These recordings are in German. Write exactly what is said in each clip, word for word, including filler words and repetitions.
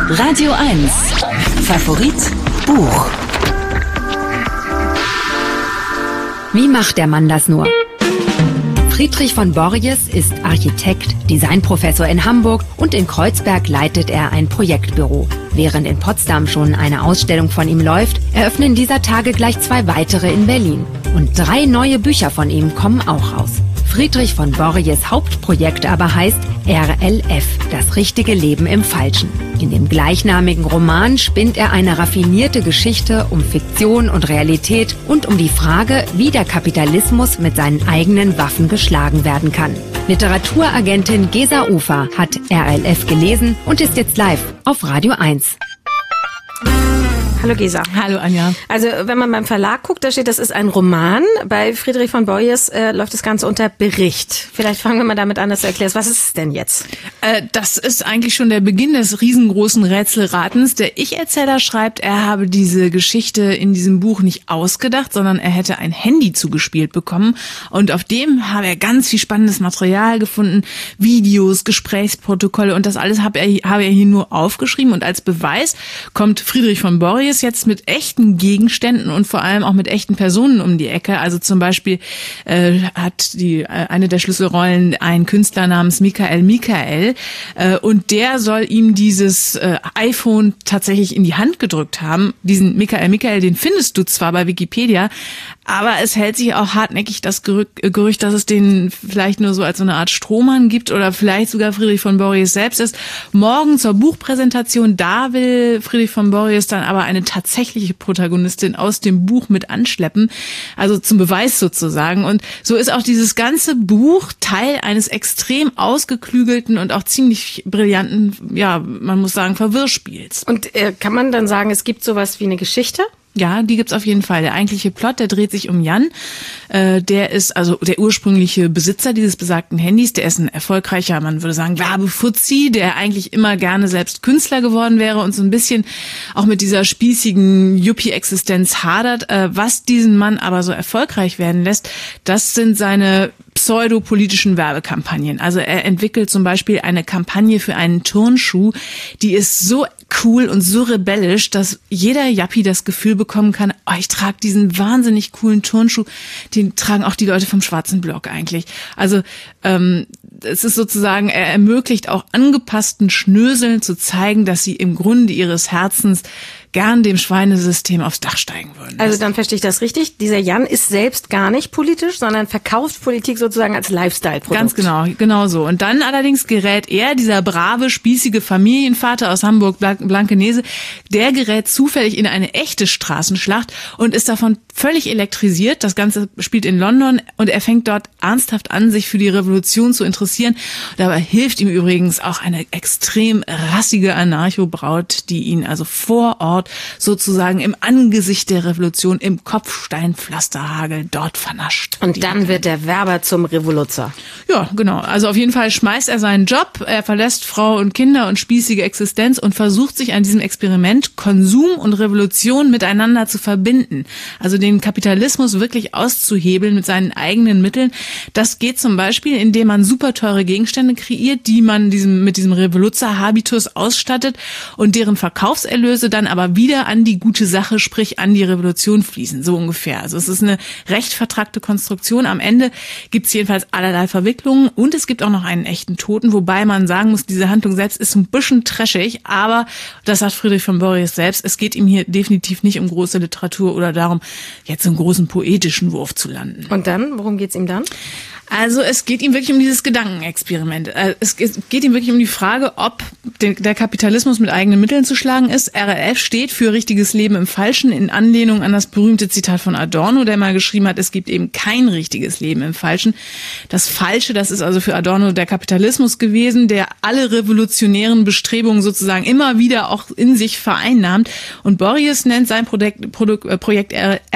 Radio eins. Favorit Buch. Wie macht der Mann das nur? Friedrich von Borries ist Architekt, Designprofessor in Hamburg und in Kreuzberg leitet er ein Projektbüro. Während in Potsdam schon eine Ausstellung von ihm läuft, eröffnen dieser Tage gleich zwei weitere in Berlin. Und drei neue Bücher von ihm kommen auch raus. Friedrich von Borries Hauptprojekt aber heißt R L F, das richtige Leben im Falschen. In dem gleichnamigen Roman spinnt er eine raffinierte Geschichte um Fiktion und Realität und um die Frage, wie der Kapitalismus mit seinen eigenen Waffen geschlagen werden kann. Literaturagentin Gesa Ufer hat R L F gelesen und ist jetzt live auf Radio eins. Hallo Gesa. Hallo Anja. Also wenn man beim Verlag guckt, da steht, das ist ein Roman. Bei Friedrich von Borries äh, läuft das Ganze unter Bericht. Vielleicht fangen wir mal damit an, dass du erklärst, was ist es denn jetzt? Äh, das ist eigentlich schon der Beginn des riesengroßen Rätselratens. Der Ich-Erzähler schreibt, er habe diese Geschichte in diesem Buch nicht ausgedacht, sondern er hätte ein Handy zugespielt bekommen. Und auf dem habe er ganz viel spannendes Material gefunden, Videos, Gesprächsprotokolle und das alles habe er, habe er hier nur aufgeschrieben. Und als Beweis kommt Friedrich von Borries jetzt mit echten Gegenständen und vor allem auch mit echten Personen um die Ecke. Also zum Beispiel äh, hat die äh, eine der Schlüsselrollen einen Künstler namens Michael Michael äh, und der soll ihm dieses äh, iPhone tatsächlich in die Hand gedrückt haben. Diesen Michael Michael, den findest du zwar bei Wikipedia, aber es hält sich auch hartnäckig das Gerücht, dass es den vielleicht nur so als so eine Art Strohmann gibt oder vielleicht sogar Friedrich von Borries selbst ist. Morgen zur Buchpräsentation, da will Friedrich von Borries dann aber eine tatsächliche Protagonistin aus dem Buch mit anschleppen, also zum Beweis sozusagen. Und so ist auch dieses ganze Buch Teil eines extrem ausgeklügelten und auch ziemlich brillanten, ja, man muss sagen, Verwirrspiels. Und äh, kann man dann sagen, es gibt sowas wie eine Geschichte? Ja, die gibt's auf jeden Fall. Der eigentliche Plot, der dreht sich um Jan. Äh, der ist also der ursprüngliche Besitzer dieses besagten Handys. Der ist ein erfolgreicher, man würde sagen, Werbefuzzi, der eigentlich immer gerne selbst Künstler geworden wäre und so ein bisschen auch mit dieser spießigen Yuppie-Existenz hadert. Äh, was diesen Mann aber so erfolgreich werden lässt, das sind seine pseudopolitischen Werbekampagnen. Also er entwickelt zum Beispiel eine Kampagne für einen Turnschuh, die ist so cool und so rebellisch, dass jeder Yuppie das Gefühl bekommen kann, oh, ich trage diesen wahnsinnig coolen Turnschuh, den tragen auch die Leute vom schwarzen Block eigentlich. Also ähm, es ist sozusagen, er ermöglicht auch angepassten Schnöseln zu zeigen, dass sie im Grunde ihres Herzens gern dem Schweinesystem aufs Dach steigen würden. Also dann verstehe ich das richtig. Dieser Jan ist selbst gar nicht politisch, sondern verkauft Politik sozusagen als Lifestyle-Produkt. Ganz genau, genau so. Und dann allerdings gerät er, dieser brave, spießige Familienvater aus Hamburg-Blankenese, der gerät zufällig in eine echte Straßenschlacht und ist davon völlig elektrisiert. Das Ganze spielt in London und er fängt dort ernsthaft an, sich für die Revolution zu interessieren. Dabei hilft ihm übrigens auch eine extrem rassige Anarcho-Braut, die ihn also vor Ort sozusagen im Angesicht der Revolution im Kopfsteinpflasterhagel dort vernascht. Und dann wird der Werber zum Revoluzer. Ja, genau. Also auf jeden Fall schmeißt er seinen Job, er verlässt Frau und Kinder und spießige Existenz und versucht sich an diesem Experiment Konsum und Revolution miteinander zu verbinden. Also den Kapitalismus wirklich auszuhebeln mit seinen eigenen Mitteln. Das geht zum Beispiel, indem man super teure Gegenstände kreiert, die man diesem, mit diesem Revoluzer-Habitus ausstattet und deren Verkaufserlöse dann aber wieder an die gute Sache, sprich an die Revolution fließen, so ungefähr. Also es ist eine recht vertrackte Konstruktion. Am Ende gibt es jedenfalls allerlei Verwicklungen und es gibt auch noch einen echten Toten, wobei man sagen muss, diese Handlung selbst ist ein bisschen trashig, aber das sagt Friedrich von Borries selbst, es geht ihm hier definitiv nicht um große Literatur oder darum, jetzt so einen großen poetischen Wurf zu landen. Und dann, worum geht's ihm dann? Also es geht ihm wirklich um dieses Gedankenexperiment. Es geht ihm wirklich um die Frage, ob der Kapitalismus mit eigenen Mitteln zu schlagen ist. R L F steht für richtiges Leben im Falschen, in Anlehnung an das berühmte Zitat von Adorno, der mal geschrieben hat, es gibt eben kein richtiges Leben im Falschen. Das Falsche, das ist also für Adorno der Kapitalismus gewesen, der alle revolutionären Bestrebungen sozusagen immer wieder auch in sich vereinnahmt. Und Borries nennt sein Projekt, Projekt R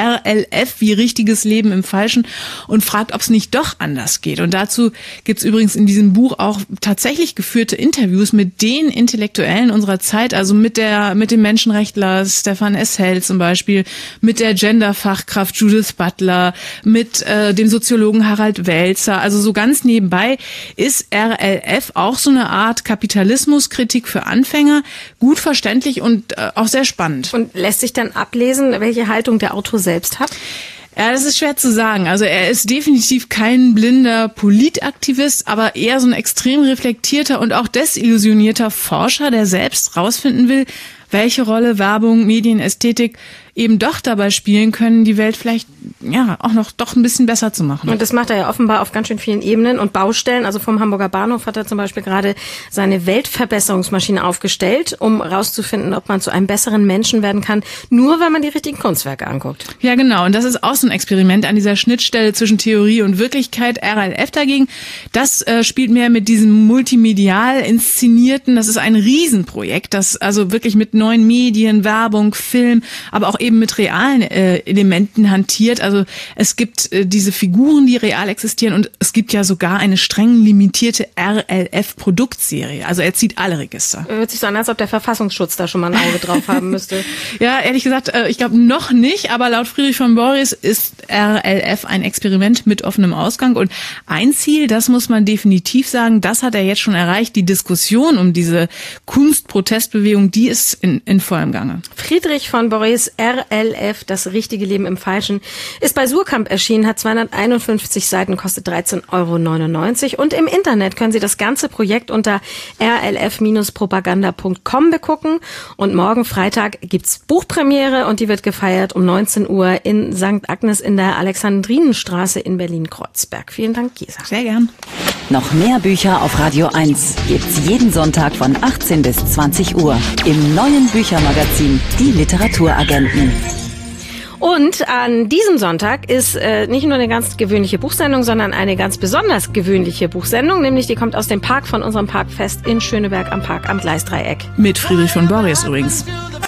R L F wie richtiges Leben im Falschen und fragt, ob es nicht doch anders geht. Und dazu gibt's übrigens in diesem Buch auch tatsächlich geführte Interviews mit den Intellektuellen unserer Zeit, also mit der mit dem Menschenrechtler Stefan S. Hell zum Beispiel, mit der Gender-Fachkraft Judith Butler, mit äh, dem Soziologen Harald Welzer. Also so ganz nebenbei ist R L F auch so eine Art Kapitalismuskritik für Anfänger, gut verständlich und äh, auch sehr spannend. Und lässt sich dann ablesen, welche Haltung der Autor selbst hat? Ja, das ist schwer zu sagen. Also er ist definitiv kein blinder Politaktivist, aber eher so ein extrem reflektierter und auch desillusionierter Forscher, der selbst rausfinden will, welche Rolle Werbung, Medien, Ästhetik eben doch dabei spielen können, die Welt vielleicht ja auch noch doch ein bisschen besser zu machen. Und das macht er ja offenbar auf ganz schön vielen Ebenen und Baustellen. Also vom Hamburger Bahnhof hat er zum Beispiel gerade seine Weltverbesserungsmaschine aufgestellt, um rauszufinden, ob man zu einem besseren Menschen werden kann, nur weil man die richtigen Kunstwerke anguckt. Ja, genau. Und das ist auch so ein Experiment an dieser Schnittstelle zwischen Theorie und Wirklichkeit. R L F dagegen, das äh, spielt mehr mit diesem multimedial inszenierten. Das ist ein Riesenprojekt, das also wirklich mit neuen Medien, Werbung, Film, aber auch eben mit realen äh, Elementen hantiert. Also es gibt äh, diese Figuren, die real existieren und es gibt ja sogar eine streng limitierte R L F-Produktserie. Also er zieht alle Register. Hört sich so an, als ob der Verfassungsschutz da schon mal ein Auge drauf haben müsste. Ja, ehrlich gesagt, äh, ich glaube noch nicht, aber laut Friedrich von Borries ist R L F ein Experiment mit offenem Ausgang und ein Ziel, das muss man definitiv sagen, das hat er jetzt schon erreicht. Die Diskussion um diese Kunstprotestbewegung, die ist in, in vollem Gange. Friedrich von Borries, R L F, das richtige Leben im Falschen, ist bei Suhrkamp erschienen, hat zweihunderteinundfünfzig Seiten, kostet dreizehn Euro neunundneunzig und im Internet können Sie das ganze Projekt unter r l f Bindestrich propaganda Punkt com begucken und morgen Freitag gibt's Buchpremiere und die wird gefeiert um neunzehn Uhr in Sankt Agnes in der Alexandrinenstraße in Berlin-Kreuzberg. Vielen Dank, Gesa. Sehr gern. Noch mehr Bücher auf Radio eins gibt's jeden Sonntag von achtzehn bis zwanzig Uhr im neuen Büchermagazin Die Literaturagenten. Und an diesem Sonntag ist äh, nicht nur eine ganz gewöhnliche Buchsendung, sondern eine ganz besonders gewöhnliche Buchsendung, nämlich die kommt aus dem Park von unserem Parkfest in Schöneberg am Park am Gleisdreieck. Mit Friedrich von Borries übrigens.